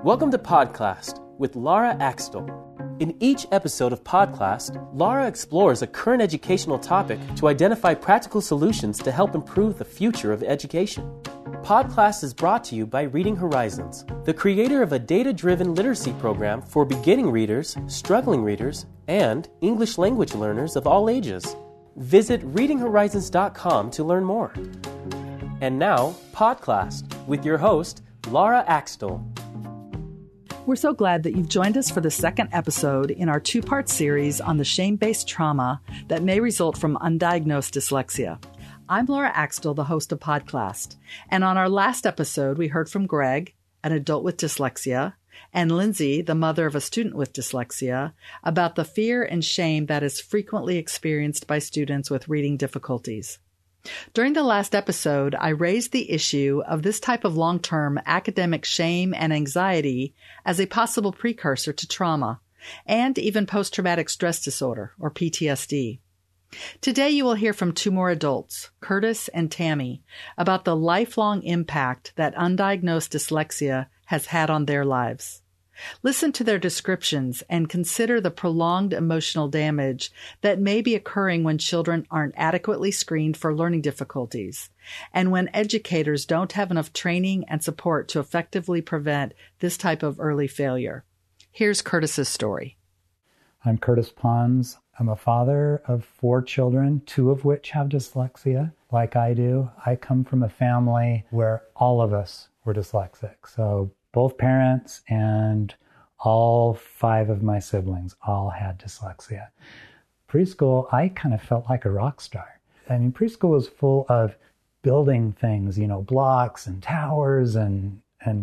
Welcome to Podcast with Laura Axtell. In each episode of Podcast, Laura explores a current educational topic to identify practical solutions to help improve the future of education. Podcast is brought to you by Reading Horizons, the creator of a data-driven literacy program for beginning readers, struggling readers, and English language learners of all ages. Visit readinghorizons.com to learn more. And now, Podcast with your host, Laura Axtell. We're so glad that you've joined us for the second episode in our two-part series on the shame-based trauma that may result from undiagnosed dyslexia. I'm Laura Axtell, the host of Podcast, and on our last episode, we heard from Greg, an adult with dyslexia, and Lindsay, the mother of a student with dyslexia, about the fear and shame that is frequently experienced by students with reading difficulties. During the last episode, I raised the issue of this type of long-term academic shame and anxiety as a possible precursor to trauma, and even post-traumatic stress disorder, or PTSD. Today you will hear from two more adults, Curtis and Tammy, about the lifelong impact that undiagnosed dyslexia has had on their lives. Listen to their descriptions and consider the prolonged emotional damage that may be occurring when children aren't adequately screened for learning difficulties, and when educators don't have enough training and support to effectively prevent this type of early failure. Here's Curtis's story. I'm Curtis Pons. I'm a father of 4 children, 2 of which have dyslexia, like I do. I come from a family where all of us were dyslexic. So both parents and all 5 of my siblings all had dyslexia. Preschool, I kind of felt like a rock star. I mean, preschool was full of building things, blocks and towers and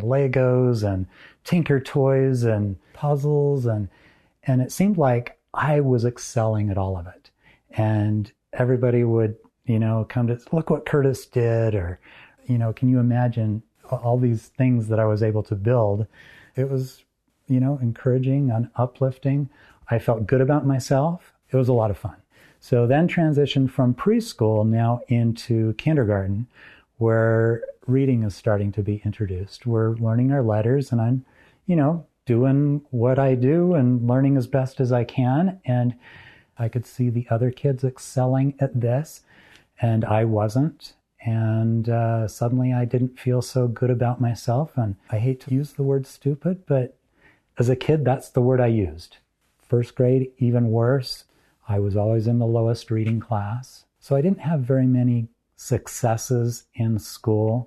Legos and Tinker toys and puzzles. And it seemed like I was excelling at all of it. And everybody would, come to, look what Curtis did, or, can you imagine all these things that I was able to build? It was, encouraging and uplifting. I felt good about myself. It was a lot of fun. So then transitioned from preschool now into kindergarten, where reading is starting to be introduced. We're learning our letters, and I'm, doing what I do and learning as best as I can. And I could see the other kids excelling at this, and I wasn't. And suddenly I didn't feel so good about myself. And I hate to use the word stupid, but as a kid, that's the word I used. First grade, even worse. I was always in the lowest reading class. So I didn't have very many successes in school.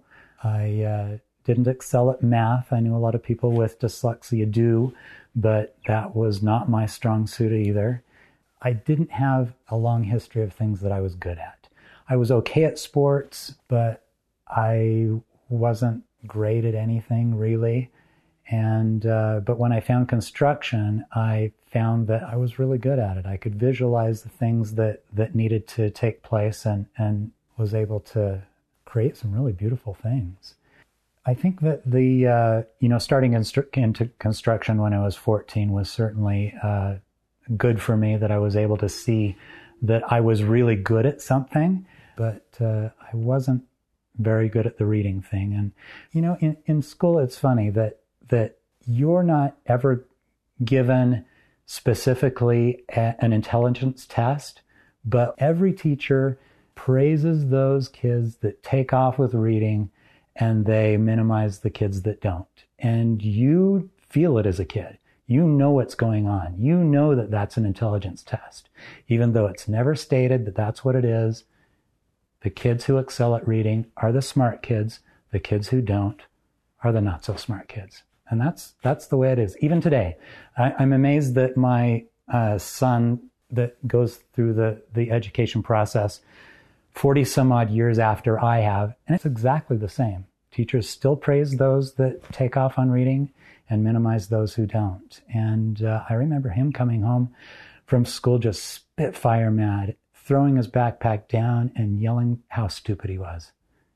I didn't excel at math. I knew a lot of people with dyslexia do, but that was not my strong suit either. I didn't have a long history of things that I was good at. I was okay at sports, but I wasn't great at anything really. And but when I found construction, I found that I was really good at it. I could visualize the things that needed to take place and was able to create some really beautiful things. I think that the, starting into construction when I was 14 was certainly good for me, that I was able to see that I was really good at something, but I wasn't very good at the reading thing. And, in school, it's funny that you're not ever given specifically an intelligence test, but every teacher praises those kids that take off with reading, and they minimize the kids that don't. And you feel it as a kid. You know what's going on. You know that that's an intelligence test. Even though it's never stated that that's what it is, the kids who excel at reading are the smart kids. The kids who don't are the not so smart kids. And that's the way it is. Even today, I'm amazed that my son that goes through the education process 40 some odd years after I have, and it's exactly the same. Teachers still praise those that take off on reading and minimize those who don't. And I remember him coming home from school just spitfire mad, throwing his backpack down and yelling how stupid he was.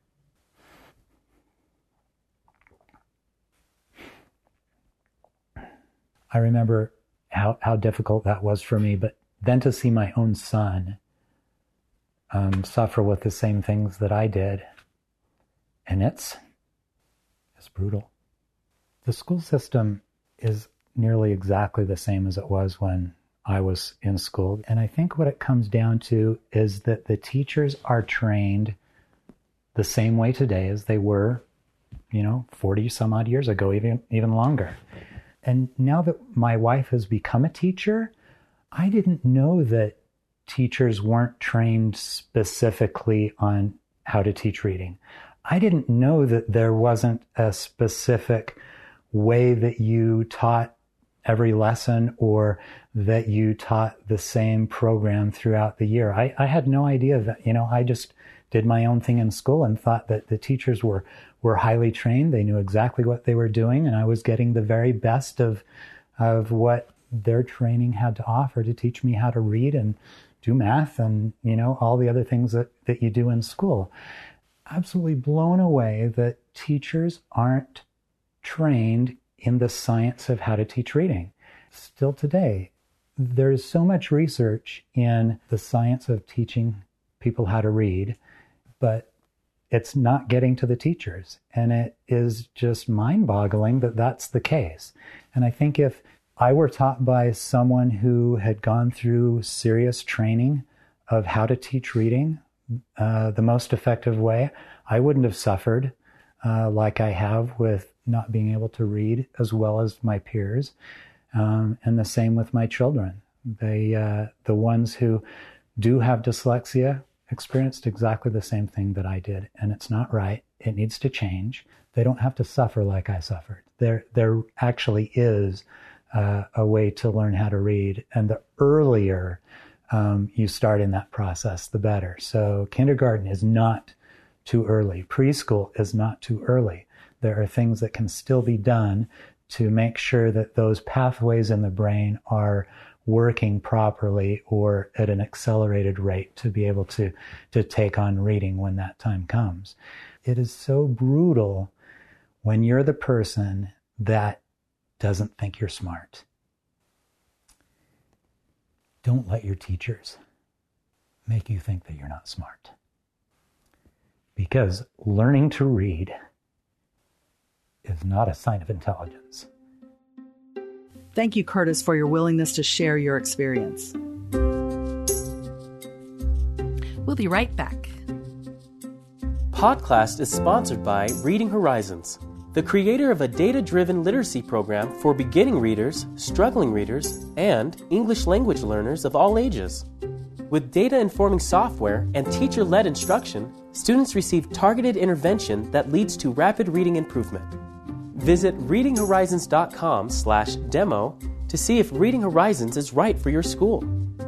I remember how difficult that was for me, but then to see my own son suffer with the same things that I did, and it's brutal. The school system is nearly exactly the same as it was when I was in school. And I think what it comes down to is that the teachers are trained the same way today as they were, 40 some odd years ago, even longer. And now that my wife has become a teacher, I didn't know that teachers weren't trained specifically on how to teach reading. I didn't know that there wasn't a specific way that you taught every lesson or that you taught the same program throughout the year. I had no idea that, I just did my own thing in school and thought that the teachers were highly trained. They knew exactly what they were doing, and I was getting the very best of what their training had to offer to teach me how to read and do math and, all the other things that you do in school. Absolutely blown away that teachers aren't trained in the science of how to teach reading. Still today, there's so much research in the science of teaching people how to read, but it's not getting to the teachers. And it is just mind-boggling that that's the case. And I think if I were taught by someone who had gone through serious training of how to teach reading the most effective way, I wouldn't have suffered like I have with not being able to read as well as my peers. And the same with my children. The ones who do have dyslexia experienced exactly the same thing that I did. And it's not right. It needs to change. They don't have to suffer like I suffered. There actually is a way to learn how to read. And the earlier you start in that process, the better. So kindergarten is not too early. Preschool is not too early. There are things that can still be done to make sure that those pathways in the brain are working properly or at an accelerated rate to be able to take on reading when that time comes. It is so brutal when you're the person that doesn't think you're smart. Don't let your teachers make you think that you're not smart. Because learning to read is not a sign of intelligence. Thank you, Curtis, for your willingness to share your experience. We'll be right back. Podcast is sponsored by Reading Horizons, the creator of a data-driven literacy program for beginning readers, struggling readers, and English language learners of all ages. With data-informing software and teacher-led instruction, students receive targeted intervention that leads to rapid reading improvement. Visit readinghorizons.com/demo to see if Reading Horizons is right for your school.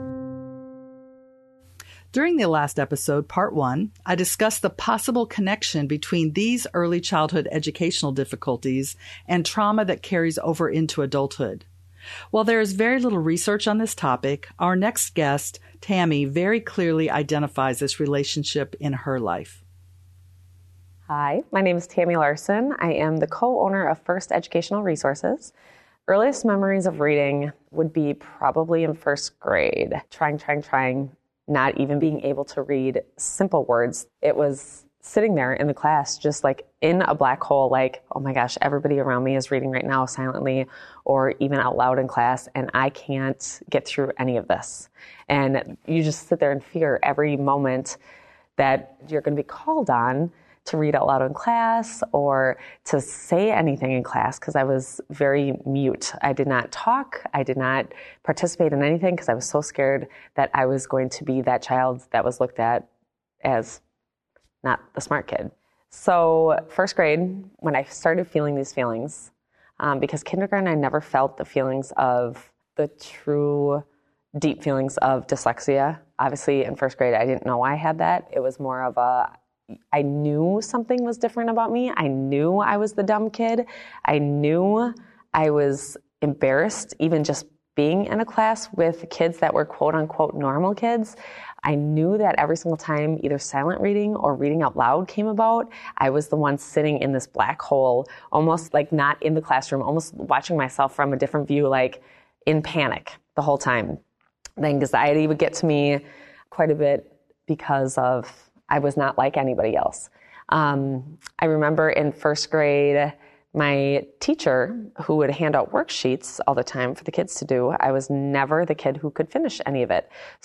During the last episode, part 1, I discussed the possible connection between these early childhood educational difficulties and trauma that carries over into adulthood. While there is very little research on this topic, our next guest, Tammy, very clearly identifies this relationship in her life. Hi, my name is Tammy Larson. I am the co-owner of First Educational Resources. Earliest memories of reading would be probably in first grade, trying, not even being able to read simple words. It was sitting there in the class, just like in a black hole, like, oh my gosh, everybody around me is reading right now silently or even out loud in class, and I can't get through any of this. And you just sit there in fear every moment that you're going to be called on to read out loud in class or to say anything in class, because I was very mute. I did not talk. I did not participate in anything because I was so scared that I was going to be that child that was looked at as not the smart kid. So first grade, when I started feeling these feelings, because kindergarten, I never felt the feelings of the true deep feelings of dyslexia. Obviously in first grade, I didn't know I had that. It was more of I knew something was different about me. I knew I was the dumb kid. I knew I was embarrassed even just being in a class with kids that were quote unquote normal kids. I knew that every single time either silent reading or reading out loud came about, I was the one sitting in this black hole, almost like not in the classroom, almost watching myself from a different view, like in panic the whole time. The anxiety would get to me quite a bit because I was not like anybody else. I remember in first grade, My teacher, who would hand out worksheets all the time for the kids to do, I was never the kid who could finish any of it.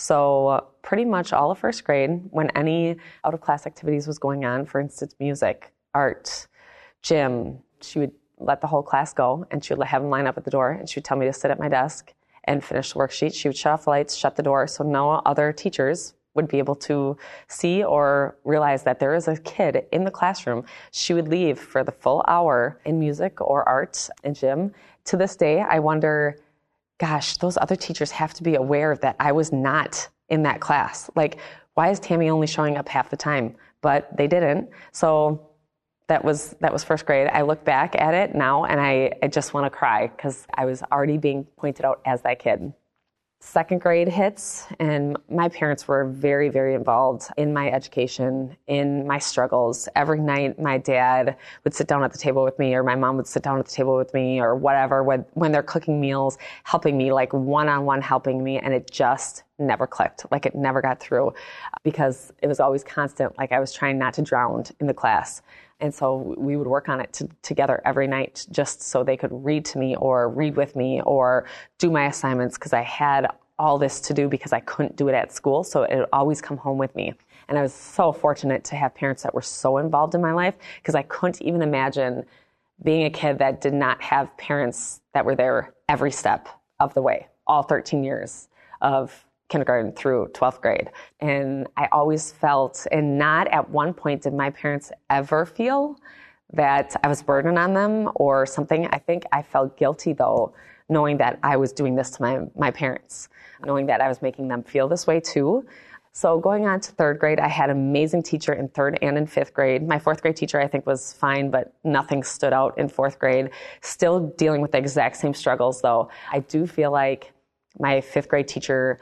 So pretty much all of first grade, when any out-of-class activities was going on, for instance, music, art, gym, she would let the whole class go, and she would have them line up at the door, and she would tell me to sit at my desk and finish the worksheet. She would shut off the lights, shut the door, so no other teachers would be able to see or realize that there is a kid in the classroom. She would leave for the full hour in music or art and gym. To this day, I wonder, gosh, those other teachers have to be aware that I was not in that class. Like, why is Tammy only showing up half the time? But they didn't. So that was first grade. I look back at it now and I just want to cry because I was already being pointed out as that kid. Second grade hits, and my parents were very, very involved in my education, in my struggles. Every night, my dad would sit down at the table with me, or my mom would sit down at the table with me, or whatever, when they're cooking meals, helping me, like one-on-one helping me, and it just never clicked. Like, it never got through because it was always constant. Like, I was trying not to drown in the class. And so we would work on it together every night just so they could read to me or read with me or do my assignments because I had all this to do because I couldn't do it at school. So it would always come home with me. And I was so fortunate to have parents that were so involved in my life because I couldn't even imagine being a kid that did not have parents that were there every step of the way, all 13 years of kindergarten through 12th grade. And I always felt, and not at one point did my parents ever feel that I was a burden on them or something. I think I felt guilty though, knowing that I was doing this to my parents, knowing that I was making them feel this way too. So going on to third grade, I had an amazing teacher in third and in fifth grade. My fourth grade teacher, I think, was fine, but nothing stood out in fourth grade. Still dealing with the exact same struggles though. I do feel like my fifth grade teacher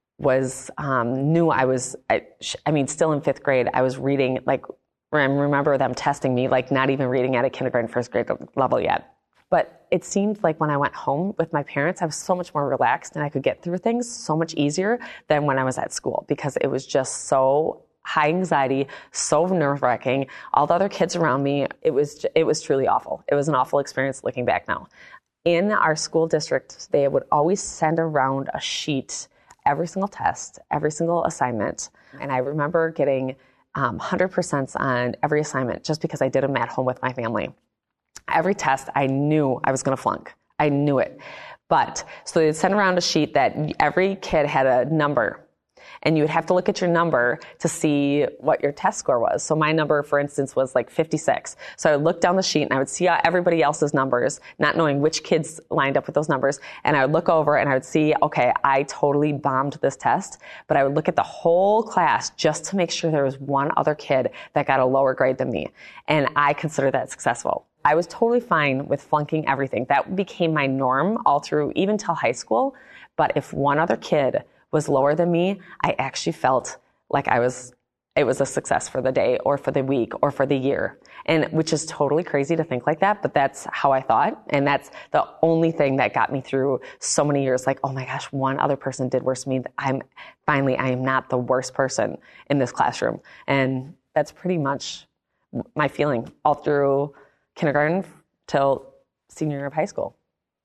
was knew I was, I mean, still in fifth grade, I was reading, like, I remember them testing me, like not even reading at a kindergarten, first grade level yet. But it seemed like when I went home with my parents, I was so much more relaxed and I could get through things so much easier than when I was at school because it was just so high anxiety, so nerve-wracking. All the other kids around me, it was truly awful. It was an awful experience looking back now. In our school district, they would always send around a sheet every single test, every single assignment. And I remember getting 100% on every assignment just because I did them at home with my family. Every test, I knew I was going to flunk. I knew it. But so they'd send around a sheet that every kid had a number. And you would have to look at your number to see what your test score was. So my number, for instance, was like 56. So I would look down the sheet and I would see everybody else's numbers, not knowing which kids lined up with those numbers. And I would look over and I would see, okay, I totally bombed this test. But I would look at the whole class just to make sure there was one other kid that got a lower grade than me. And I consider that successful. I was totally fine with flunking everything. That became my norm all through, even till high school. But if one other kid was lower than me, I actually felt like it was a success for the day or for the week or for the year. And which is totally crazy to think like that, but that's how I thought. And that's the only thing that got me through so many years. Like, oh my gosh, one other person did worse than me. I am not the worst person in this classroom. And that's pretty much my feeling all through kindergarten till senior year of high school.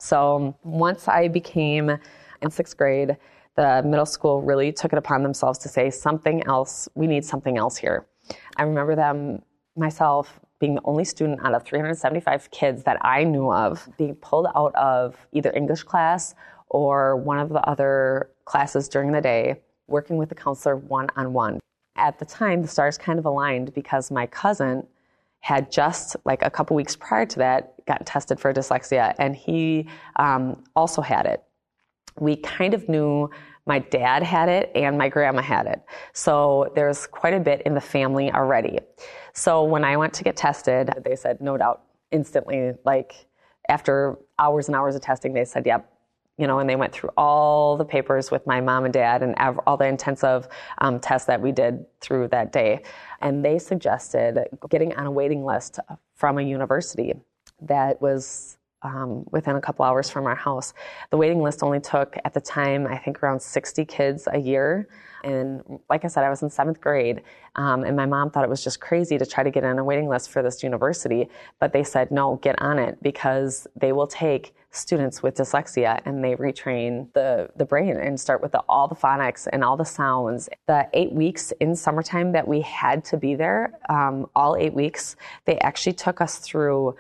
So once I became in sixth grade, the middle school really took it upon themselves to say something else. We need something else here. I remember myself being the only student out of 375 kids that I knew of being pulled out of either English class or one of the other classes during the day, working with the counselor one-on-one. At the time, the stars kind of aligned because my cousin had just, like a couple weeks prior to that, gotten tested for dyslexia, and he also had it. We kind of knew my dad had it and my grandma had it. So there's quite a bit in the family already. So when I went to get tested, they said, no doubt, instantly. Like after hours and hours of testing, they said, yep. And they went through all the papers with my mom and dad and all the intensive tests that we did through that day. And they suggested getting on a waiting list from a university that was within a couple hours from our house. The waiting list only took, at the time, I think around 60 kids a year. And like I said, I was in 7th grade, and my mom thought it was just crazy to try to get on a waiting list for this university. But they said, no, get on it, because they will take students with dyslexia and they retrain the brain and start with all the phonics and all the sounds. The 8 weeks in summertime that we had to be there, all 8 weeks, they actually took us through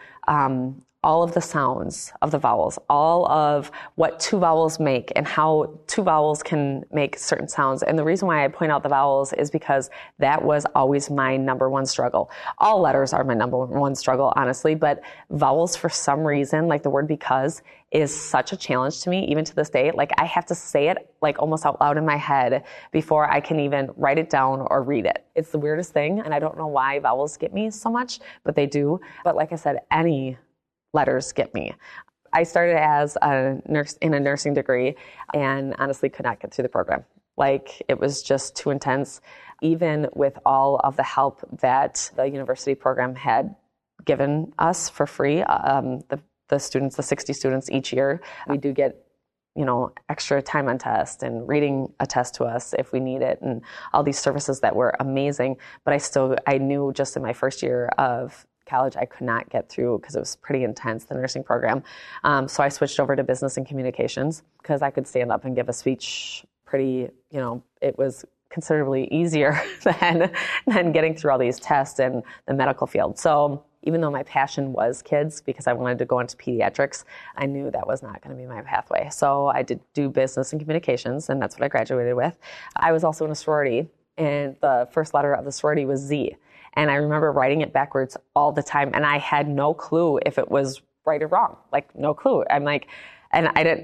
all of the sounds of the vowels, all of what 2 vowels make and how 2 vowels can make certain sounds. And the reason why I point out the vowels is because that was always my number one struggle. All letters are my number one struggle, honestly, but vowels, for some reason, like the word because, is such a challenge to me, even to this day. Like, I have to say it like almost out loud in my head before I can even write it down or read it. It's the weirdest thing, and I don't know why vowels get me so much, but they do. But like I said, any letters get me. I started as a nurse in a nursing degree and honestly could not get through the program. Like, it was just too intense. Even with all of the help that the university program had given us for free, the students, the 60 students each year, we do get, extra time on test and reading a test to us if we need it, and all these services that were amazing. But I knew just in my first year of college, I could not get through because it was pretty intense, the nursing program. So I switched over to business and communications because I could stand up and give a speech pretty, it was considerably easier than getting through all these tests in the medical field. So even though my passion was kids, because I wanted to go into pediatrics, I knew that was not going to be my pathway. So I did do business and communications, and that's what I graduated with. I was also in a sorority, and the first letter of the sorority was Z. And I remember writing it backwards all the time, and I had no clue if it was right or wrong. Like, no clue. I'm like, and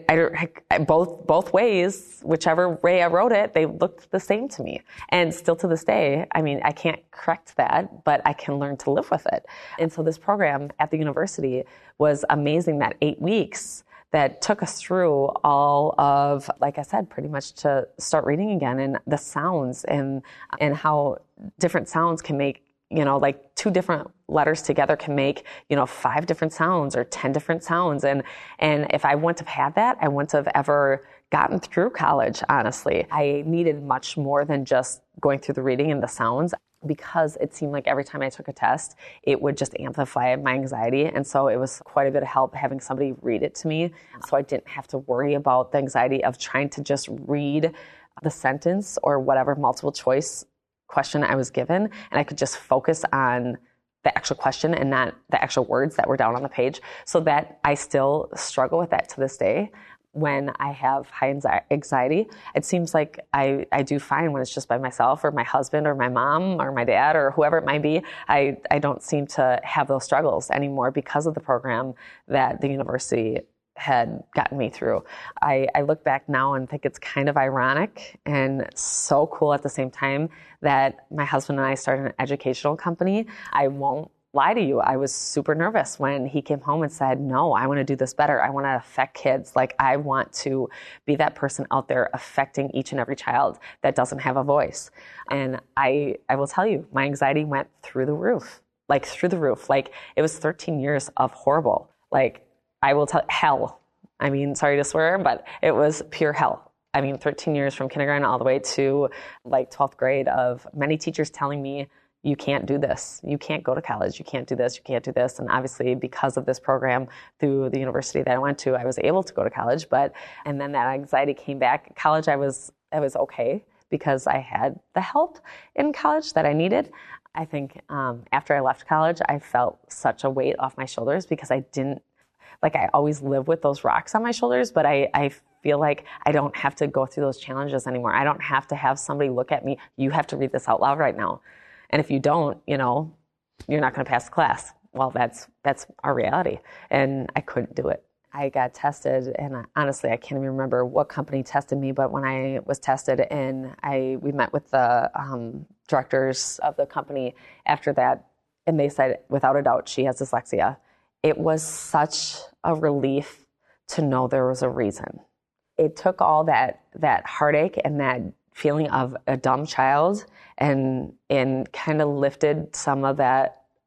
both ways, whichever way I wrote it, they looked the same to me. And still to this day, I can't correct that, but I can learn to live with it. And so this program at the university was amazing, that 8 weeks that took us through all of, like I said, pretty much to start reading again, and the sounds and how different sounds can make, like 2 different letters together can make, 5 different sounds or 10 different sounds. And if I wouldn't have had that, I wouldn't have ever gotten through college, honestly. I needed much more than just going through the reading and the sounds, because it seemed like every time I took a test, it would just amplify my anxiety. And so it was quite a bit of help having somebody read it to me. So I didn't have to worry about the anxiety of trying to just read the sentence or whatever multiple choice question I was given, and I could just focus on the actual question and not the actual words that were down on the page. So that I still struggle with that to this day. When I have high anxiety, it seems like I do fine when it's just by myself or my husband or my mom or my dad or whoever it might be. I don't seem to have those struggles anymore because of the program that the university had gotten me through. I look back now and think it's kind of ironic and so cool at the same time that my husband and I started an educational company. I won't lie to you. I was super nervous when he came home and said, no, I want to do this better. I want to affect kids. Like, I want to be that person out there affecting each and every child that doesn't have a voice. And I will tell you, my anxiety went through the roof, like through the roof. Like, it was 13 years of horrible, like, I will tell, hell. Sorry to swear, but it was pure hell. 13 years from kindergarten all the way to like 12th grade of many teachers telling me, you can't do this. You can't go to college. You can't do this. You can't do this. And obviously, because of this program through the university that I went to, I was able to go to college. And then that anxiety came back. College, I was okay because I had the help in college that I needed. I think after I left college, I felt such a weight off my shoulders because I always live with those rocks on my shoulders, but I feel like I don't have to go through those challenges anymore. I don't have to have somebody look at me, you have to read this out loud right now. And if you don't, you're not going to pass the class. Well, that's our reality. And I couldn't do it. I got tested, and honestly, I can't even remember what company tested me, but when I was tested and we met with the directors of the company after that, and they said, without a doubt, she has dyslexia. It was such a relief to know there was a reason. It took all that heartache and that feeling of a dumb child and kind of lifted some of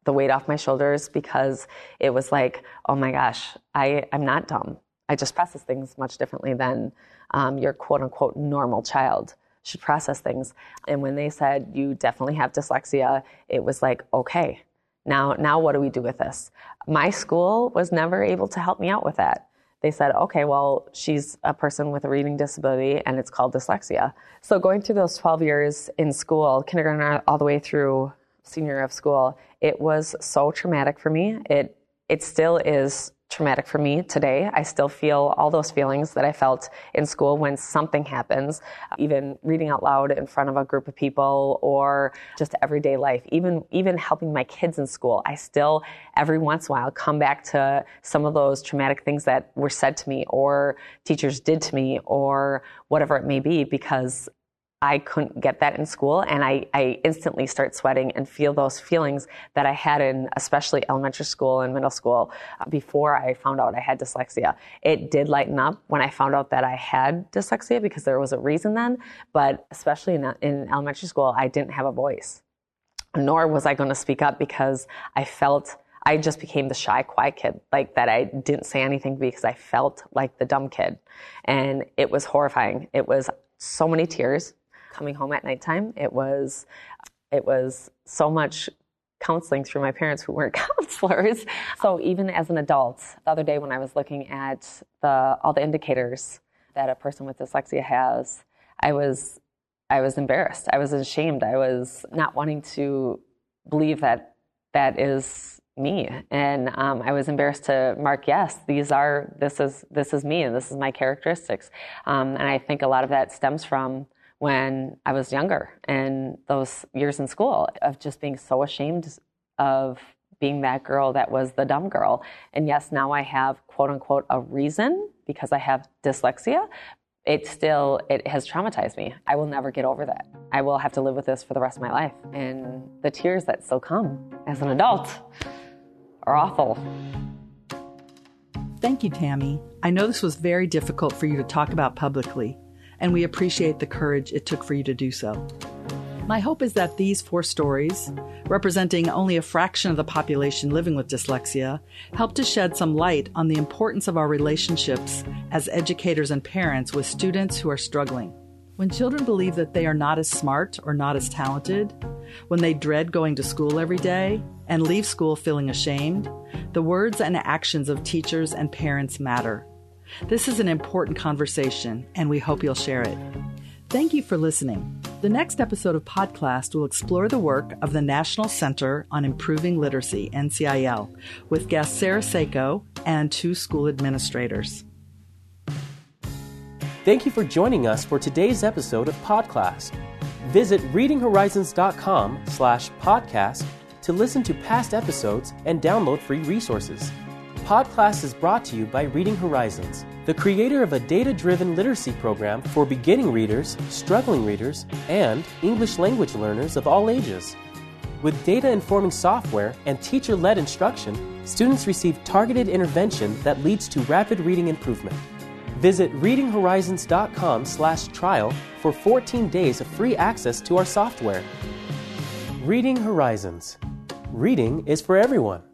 the weight off my shoulders, because it was like, oh my gosh, I'm not dumb. I just process things much differently than your quote unquote normal child should process things. And when they said, you definitely have dyslexia, it was like, okay, now what do we do with this? My school was never able to help me out with that. They said, okay, well, she's a person with a reading disability and it's called dyslexia. So going through those 12 years in school, kindergarten all the way through senior year of school, it was so traumatic for me. It still is traumatic for me today. I still feel all those feelings that I felt in school when something happens, even reading out loud in front of a group of people or just everyday life, even helping my kids in school. I still, every once in a while, come back to some of those traumatic things that were said to me or teachers did to me or whatever it may be, because I couldn't get that in school, and I instantly start sweating and feel those feelings that I had in especially elementary school and middle school before I found out I had dyslexia. It did lighten up when I found out that I had dyslexia because there was a reason then, but especially in elementary school, I didn't have a voice, nor was I going to speak up because I just became the shy, quiet kid, like that I didn't say anything because I felt like the dumb kid, and it was horrifying. It was so many tears. Coming home at nighttime, it was so much counseling through my parents who weren't counselors. So even as an adult, the other day when I was looking at all the indicators that a person with dyslexia has, I was embarrassed. I was ashamed. I was not wanting to believe that is me, and I was embarrassed to mark, yes, this is me, and this is my characteristics. And I think a lot of that stems from when I was younger and those years in school of just being so ashamed of being that girl that was the dumb girl. And yes, now I have quote unquote a reason because I have dyslexia. It has traumatized me. I will never get over that. I will have to live with this for the rest of my life. And the tears that still come as an adult are awful. Thank you, Tammy. I know this was very difficult for you to talk about publicly, and we appreciate the courage it took for you to do so. My hope is that these 4 stories, representing only a fraction of the population living with dyslexia, help to shed some light on the importance of our relationships as educators and parents with students who are struggling. When children believe that they are not as smart or not as talented, when they dread going to school every day and leave school feeling ashamed, the words and actions of teachers and parents matter. This is an important conversation, and we hope you'll share it. Thank you for listening. The next episode of Podcast will explore the work of the National Center on Improving Literacy, NCIL, with guest Sarah Seiko and 2 school administrators. Thank you for joining us for today's episode of Podcast. Visit readinghorizons.com/podcast to listen to past episodes and download free resources. Podcast is brought to you by Reading Horizons, the creator of a data-driven literacy program for beginning readers, struggling readers, and English language learners of all ages. With data-informing software and teacher-led instruction, students receive targeted intervention that leads to rapid reading improvement. Visit readinghorizons.com/trial for 14 days of free access to our software. Reading Horizons. Reading is for everyone.